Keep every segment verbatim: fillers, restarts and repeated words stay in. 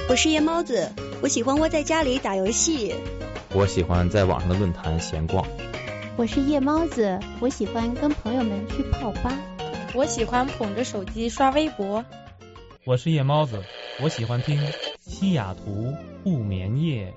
我是夜猫子，我喜欢窝在家里打游戏。 我喜欢在网上的论坛闲逛。 我是夜猫子，我喜欢跟朋友们去泡吧。 我喜欢捧着手机刷微博。 我是夜猫子，我喜欢听西雅图不眠夜。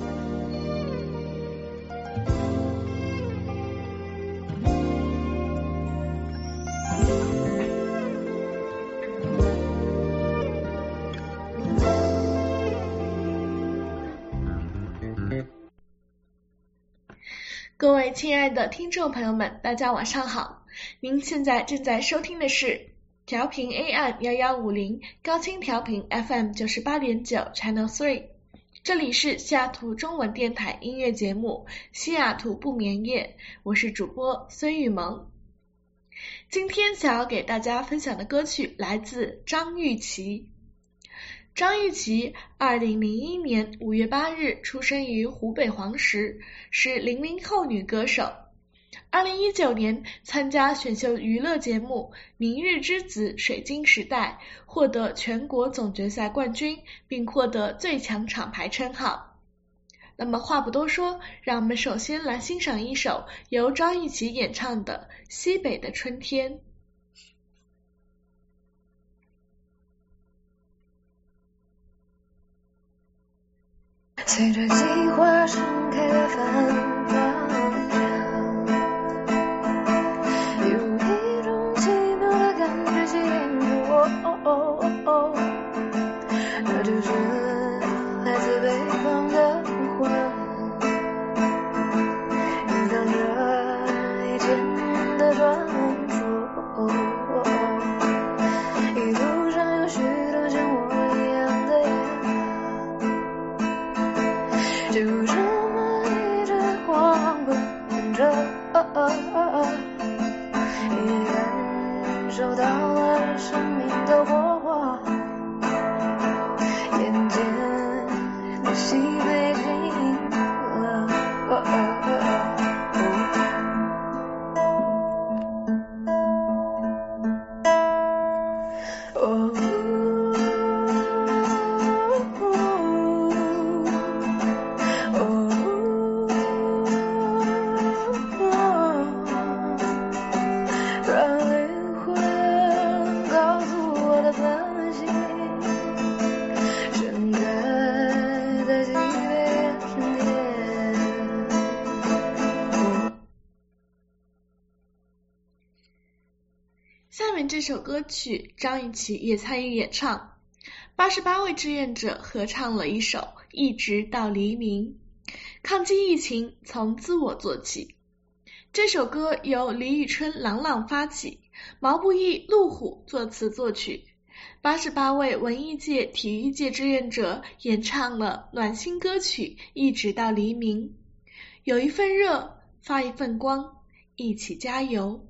各位亲爱的听众朋友们，大家晚上好，您现在正在收听的是调频 A M 一一五零高清调频 F M 九十八点九 Channel 三， 这里是西雅图中文电台音乐节目西雅图不眠夜，我是主播孙玉萌。今天想要给大家分享的歌曲来自张钰琪。张钰琪二零零一年五月八日出生于湖北黄石，是零零后女歌手。二零一九年参加选秀娱乐节目《明日之子水晶时代》，获得全国总决赛冠军，并获得最强厂牌称号。那么话不多说，让我们首先来欣赏一首由张钰琪演唱的《西北的春天》。 随着计划盛开的繁华，有一种奇妙的感觉吸引着我，那就是来自北方的呼唤，隐藏着一千的传说，一路上有许多像我一样的就这么一直晃滚着，也感受到了生命的火花，眼前的西北星河， 下面这首歌曲张钰琪也参与演唱，八十八位志愿者合唱了一首《一直到黎明》，抗击疫情从自我做起。这首歌由李宇春朗朗发起，毛不易、陆虎作词作曲，八十八位文艺界、体育界志愿者演唱了暖心歌曲《一直到黎明》，有一份热，发一份光，一起加油。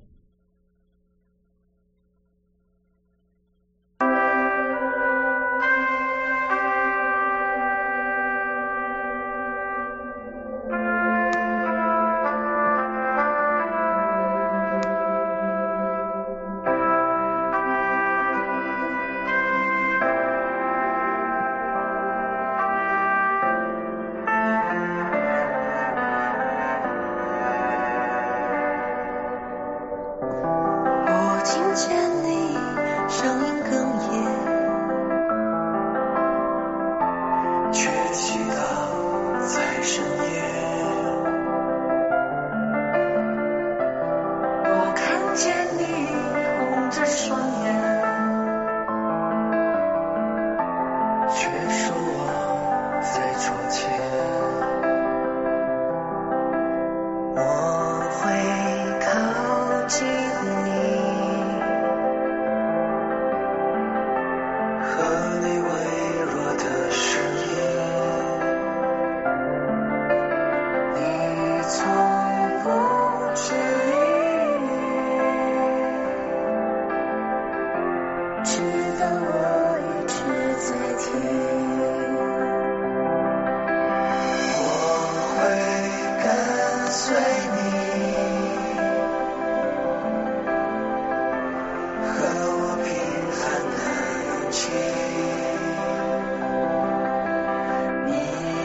直到我一直在听。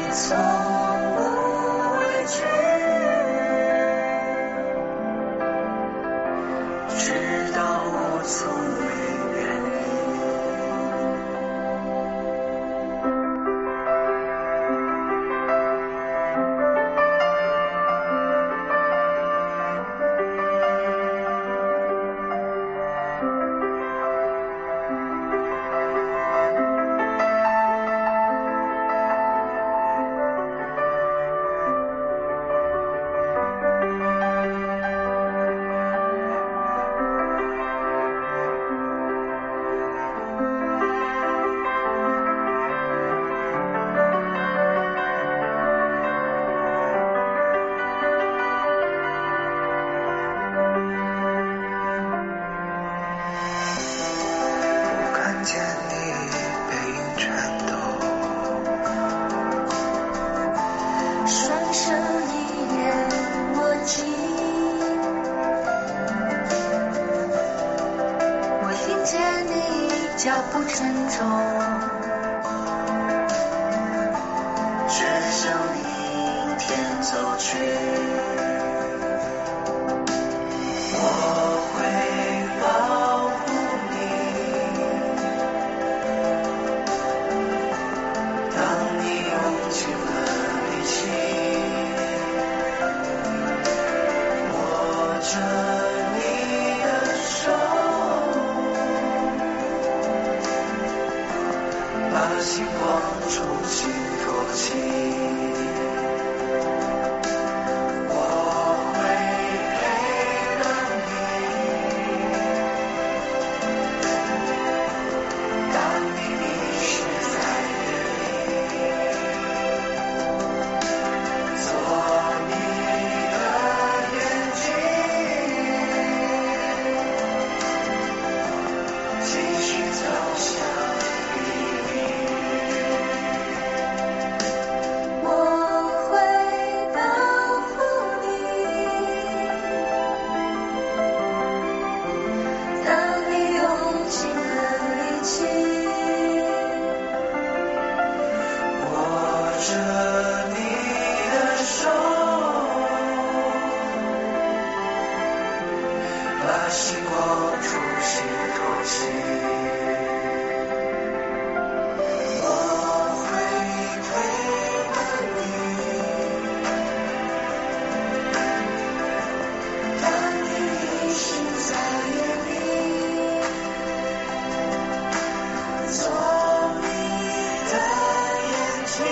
从不畏惧，直到我从未远离。脚步沉重，只向明天走去。我会保护你，当你用尽了力气，握着你的手，把星光重新托起，我会陪伴你，当你迷失在夜里，做你的眼睛，继续走向星光重新托起，我会陪伴你，当你迷失在夜里，做你的眼睛，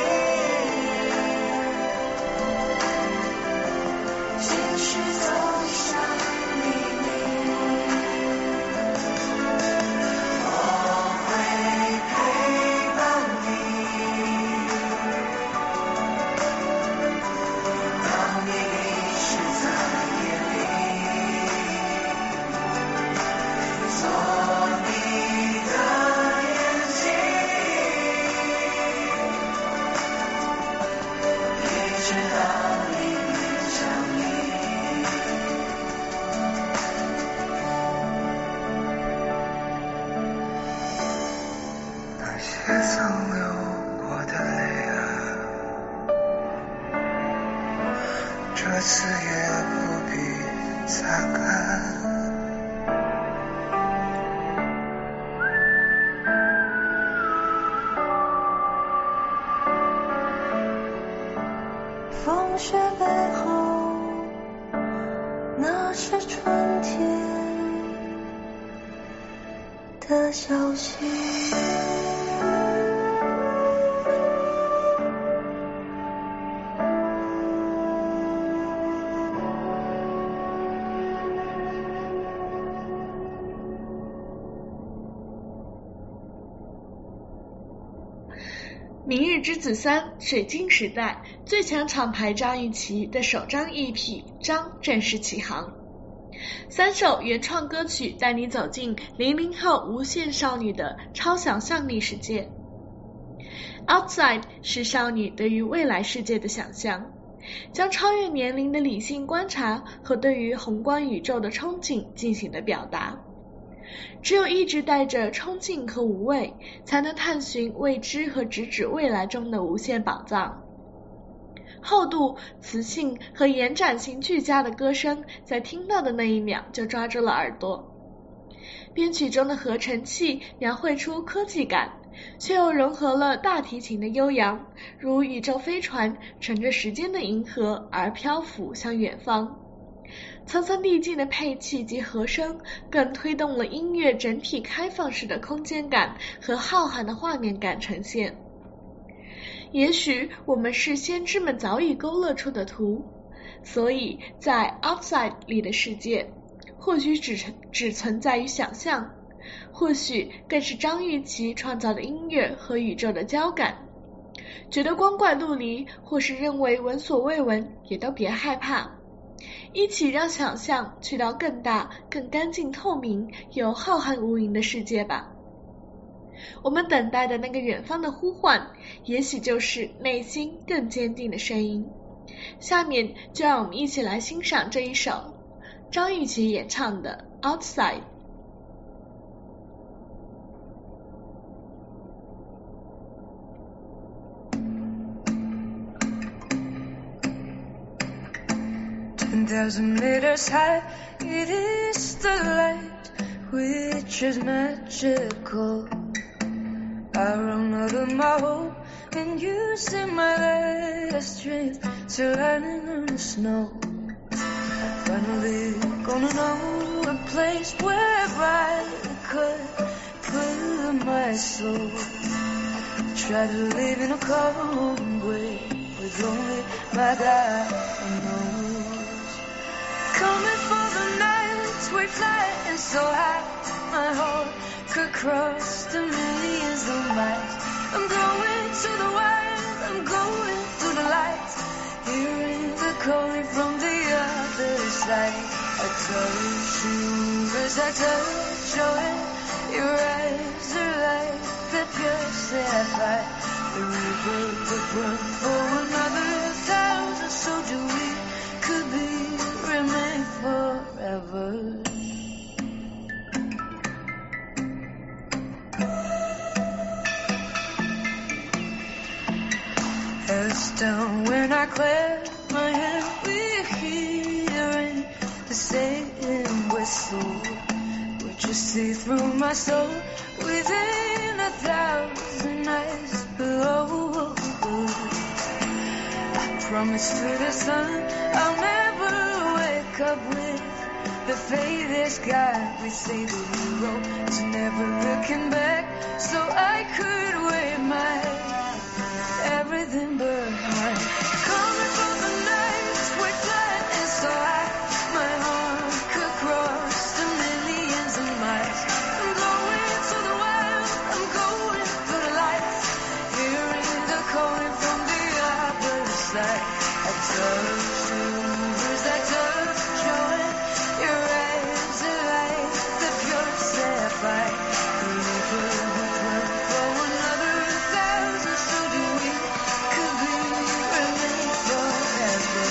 继续走向黎明。也曾流过的泪啊，这次也不必擦干。风雪背后，那是春天的消息。 明日之子三水晶时代最强厂牌张雨绮的首张 E P 张正式起航，三首原创歌曲带你走进零零后无限少女的超想象力世界。 Outside 是少女对于未来世界的想象，将超越年龄的理性观察和对于宏观宇宙的憧憬进行了表达。只有一直带着冲劲和无畏，才能探寻未知和直指未来中的无限宝藏。 厚度、磁性和延展性俱佳的歌声在听到的那一秒就抓住了耳朵。编曲中的合成器描绘出科技感，却又融合了大提琴的悠扬，如宇宙飞船乘着时间的银河而漂浮向远方。层层递进的配器及和声更推动了音乐整体开放式的空间感和浩瀚的画面感呈现。也许我们是先知们早已勾勒出的图，所以在 Outside 里的世界或许只只存在于想象，或许更是张钰琪创造的音乐和宇宙的交感。觉得光怪陆离，或是认为闻所未闻，也都别害怕，一起让想象去到更大、更干净透明又浩瀚无垠的世界吧。我们等待的那个远方的呼唤，也许就是内心更坚定的声音。下面就让我们一起来欣赏这一首张钰琪演唱的 Outside。 Ten thousand meters high, it is the light which is magical. I run out of my hope and using my last strength to landing on the snow. Finally gonna know a place where I could put my soul. Try to live in a calm way with only my God knows. Coming for the nights we flying so high, my heart could cross the millions of miles. I'm going to the wild, I'm going through the lights, hearing the calling from the other side. I touch you as I touch your hand, your eyes are like the pure sapphire. The river would run for another thousand, so do we, could be, remain forever. Heads down when I clap my hand, we're hearing the same whistle, which you see through my soul, within a thousand eyes below. I promise to the sun I'll never wake up with the faith is God. We say the hero is never looking back, so I could wave my everything behind. Coming for the nights we're flying so high, my heart could cross the millions of miles. I'm going to the wild, I'm going through the lights, hearing the calling from the other side. I touch you as I touch your hand, your eyes are like the pure sapphire. The river would run for another thousand, so do we, could we remain forever.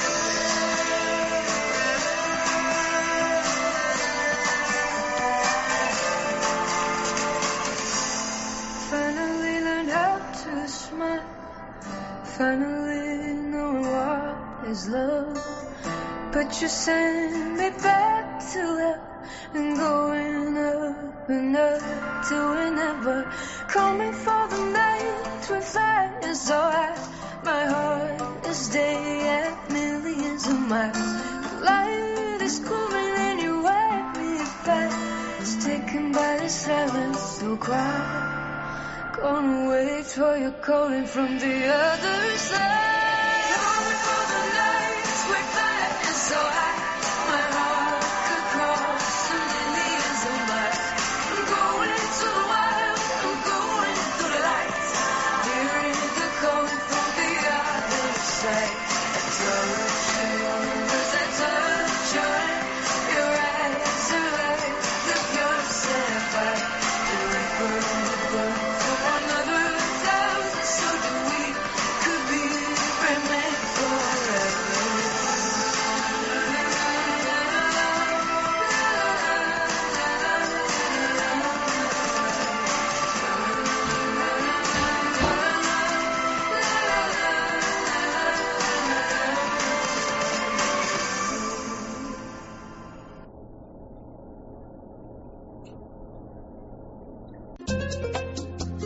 Finally learned how to smile, finally know what is love. But you send me back to hell and going up and up to whenever. Coming for the night when flying so high, my heart is day at millions of miles. The light is moving and you wipe me back. It's taken by the silence so quiet. Gonna wait for you calling from the other side. Coming for the nights we're flying so high, my heart could cross the millions of miles. I'm going to the wild, I'm going through the lights, hearing the calling from the other side. I touch you as I touch your hand, your eyes are like the pure sapphire. The river would run for another thousand, so do we, could be, remain forever.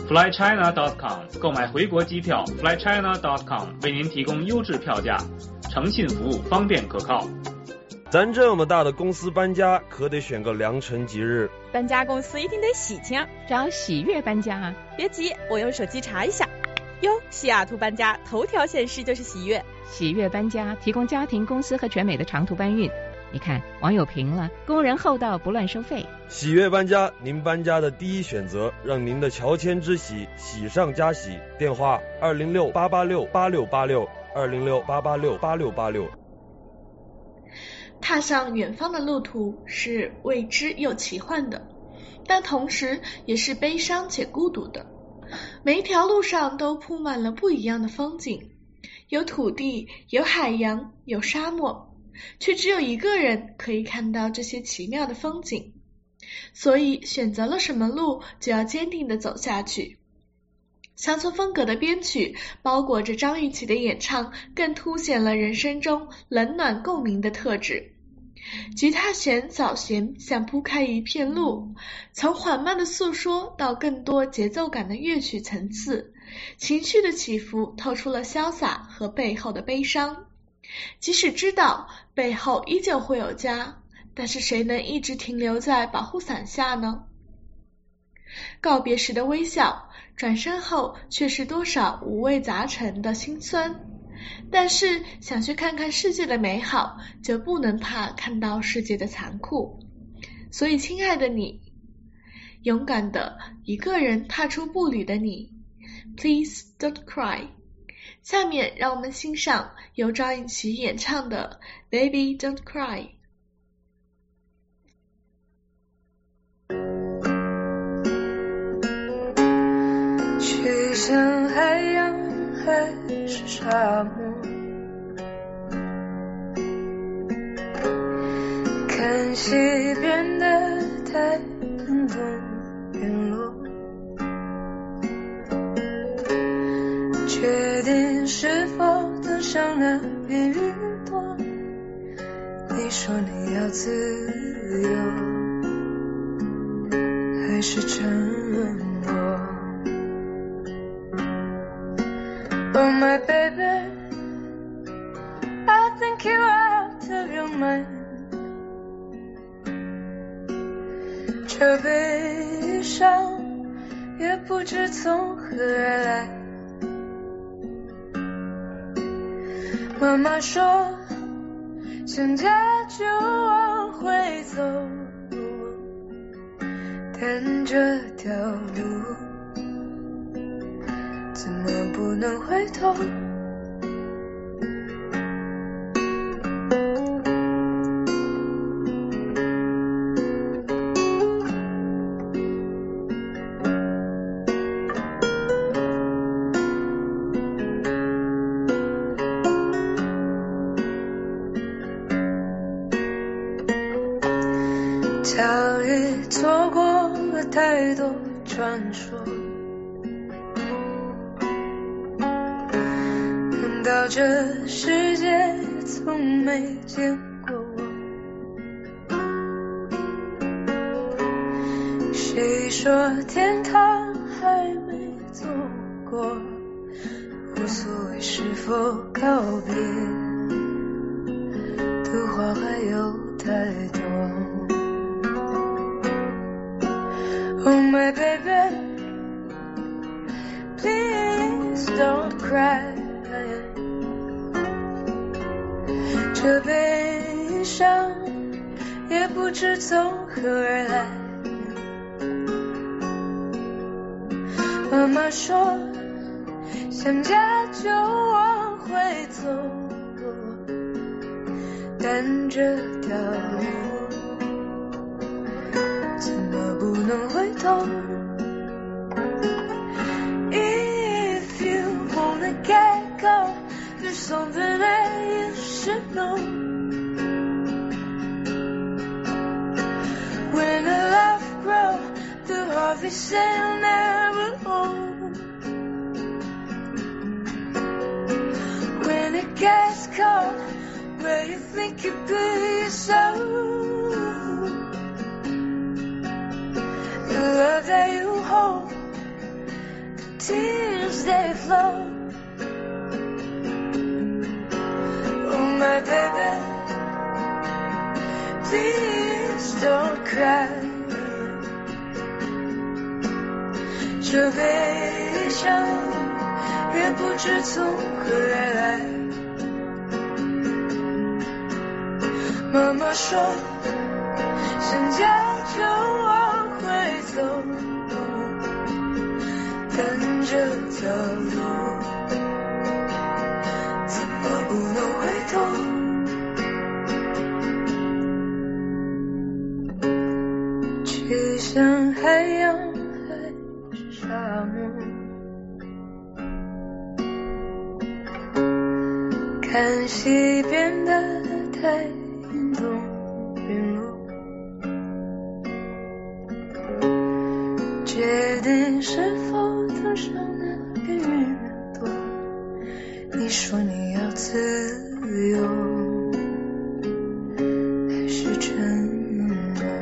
fly china dot com 购买回国机票 fly china dot com 为您提供优质票价，诚信服务，方便可靠。 咱这么大的公司搬家，可得选个良辰吉日。 搬家公司一定得喜庆， 找喜悦搬家啊！ 别急，我用手机查一下。哟，西雅图搬家头条显示就是喜悦。 喜悦搬家提供家庭、公司和全美的长途搬运。你看，网友评了，工人厚道，不乱收费。 喜悦搬家，您搬家的第一选择，让您的乔迁之喜喜上加喜。电话二零六八八六八六八六二零六八八六八六八六。 踏上远方的路途是未知又奇幻的，但同时也是悲伤且孤独的。每一条路上都铺满了不一样的风景，有土地，有海洋，有沙漠，却只有一个人可以看到这些奇妙的风景。所以选择了什么路，就要坚定地走下去。乡村风格的编曲包裹着张雨绮的演唱，更凸显了人生中冷暖共鸣的特质。吉他弦扫弦像铺开一片路，从缓慢的诉说到更多节奏感的乐曲层次，情绪的起伏透出了潇洒和背后的悲伤。即使知道背后依旧会有家，但是谁能一直停留在保护伞下呢？告别时的微笑，转身后却是多少五味杂陈的辛酸。但是想去看看世界的美好，就不能怕看到世界的残酷。所以亲爱的你，勇敢的一个人踏出步履的你， Please don't cry。 下面让我们欣赏由张雨绮演唱的 Baby Don't Cry。 去向海洋还是沙漠，看西边的太阳东边落，决定是否登上那片云朵。你说你要自由，还是沉默？Oh my baby, I think you're out of your mind。 这悲伤也不知从何而来。妈妈说想家就往回走，但这条路怎么不能回头？早已错过了太多传说，难道这世界从没见过我？谁说天堂还没走过？无所谓是否告别，的话还有太多。Oh my baby, please don't cry。 这悲伤也不知从何而来。妈妈说想家就往回走，但这条路怎么不能回头？ If you wanna get go, there's something that you should know. When the love grows, the harvest will never hold. When it gets cold, where you think you put your soul, the love that you hold tears they flow. Oh my baby, please don't cry. 这悲伤也不知从何而来。妈妈说想家就往回走，跟着走路怎么不能回头。去向海洋还是沙漠，看西边的太阳东陨落，决定是否登上那片云朵。你说你要自由还是沉默？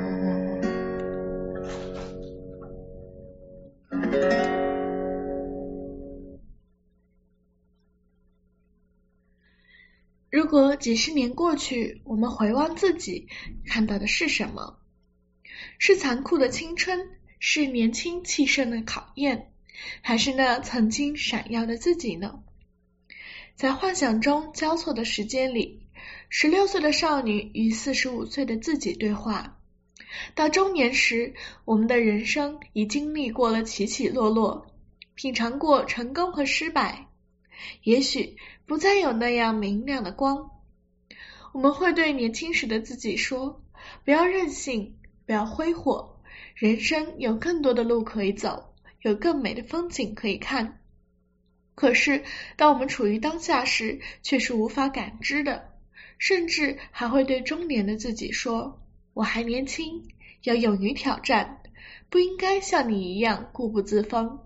如果几十年过去，我们回望自己，看到的是什么？是残酷的青春，是年轻气盛的考验，还是那曾经闪耀的自己呢？在幻想中交错的时间里，十六岁的少女与四十五岁的自己对话。到中年时，我们的人生已经历过了起起落落，品尝过成功和失败，也许不再有那样明亮的光。我们会对年轻时的自己说，不要任性，不要挥霍，人生有更多的路可以走，有更美的风景可以看。可是当我们处于当下时，却是无法感知的，甚至还会对中年的自己说，我还年轻，要勇于挑战，不应该像你一样固步自封。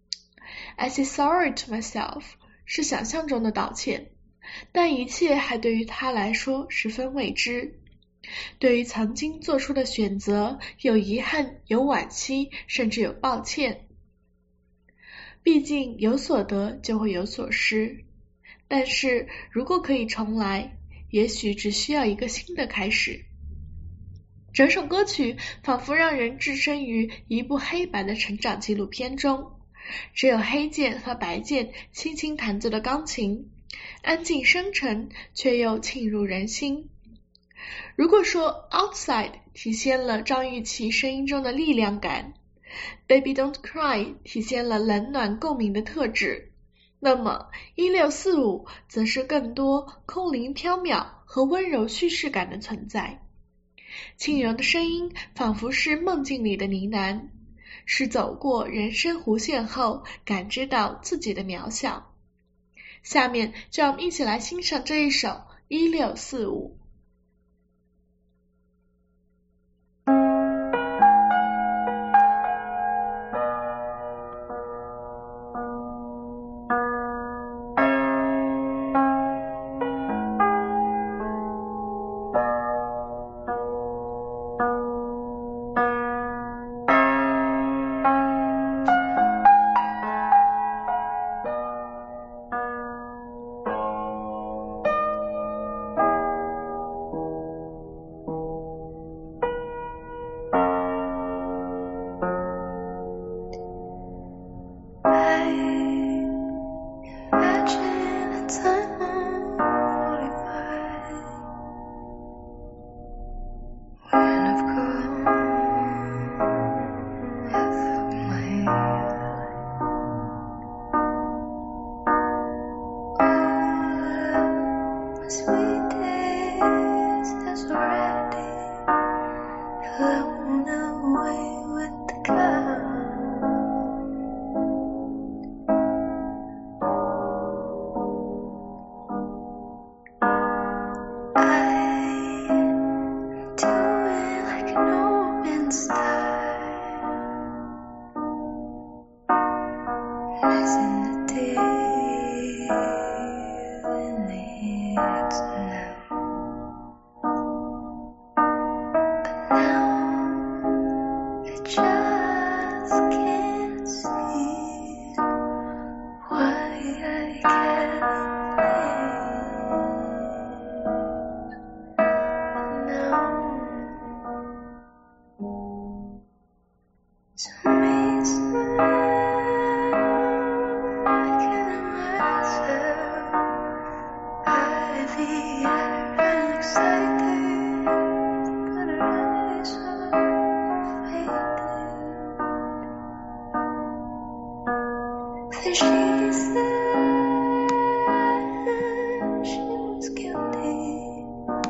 I say sorry to myself 是想象中的道歉，但一切还对于他来说十分未知。对于曾经做出的选择，有遗憾，有惋惜，甚至有抱歉。毕竟有所得就会有所失，但是如果可以重来，也许只需要一个新的开始。整首歌曲仿佛让人置身于一部黑白的成长纪录片中，只有黑键和白键轻轻弹奏的钢琴，安静深沉，却又沁入人心。如果说 Outside 体现了张雨绮声音中的力量感， Baby Don't Cry 体现了冷暖共鸣的特质，那么一六四五则是更多空灵缥缈和温柔叙事感的存在。轻柔的声音仿佛是梦境里的呢喃，是走过人生弧线后感知到自己的渺小。下面就让我们一起来欣赏这一首一六四五。 As in the day when the exile I can't to me it's I can't myself I the air and excited but her eyes are faded then she said she was guilty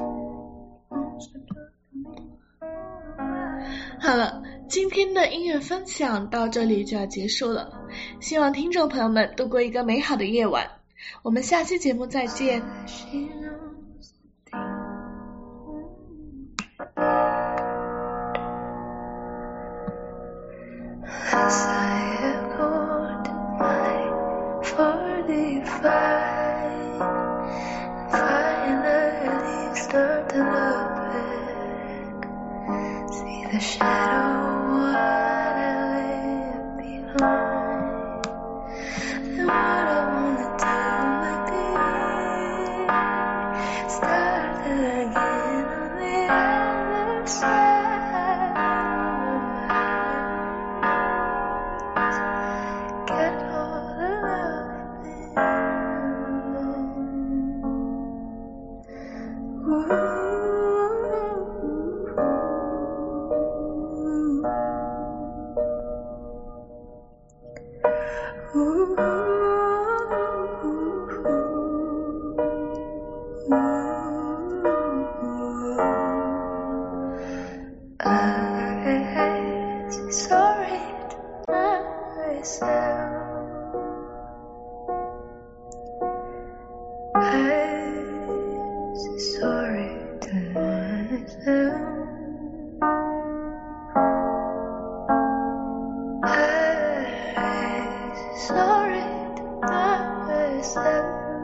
好了，今天的音乐分享到这里就要结束了，希望听众朋友们度过一个美好的夜晚，我们下期节目再见。 The shadow what I left behind and what I wanna do maybe start again on the other side get all the love in Ooh. Ooh, I'm sorry to myself. I'm sorry to myself. Sorry to myself.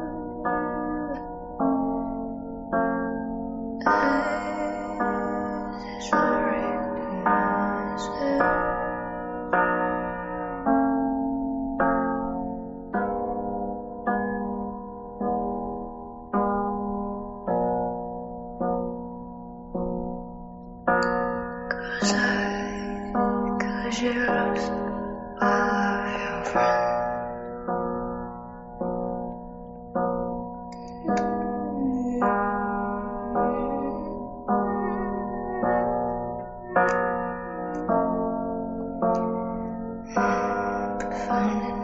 I'm sorry to myself. Cause I, cause you're all of your friends. Found it.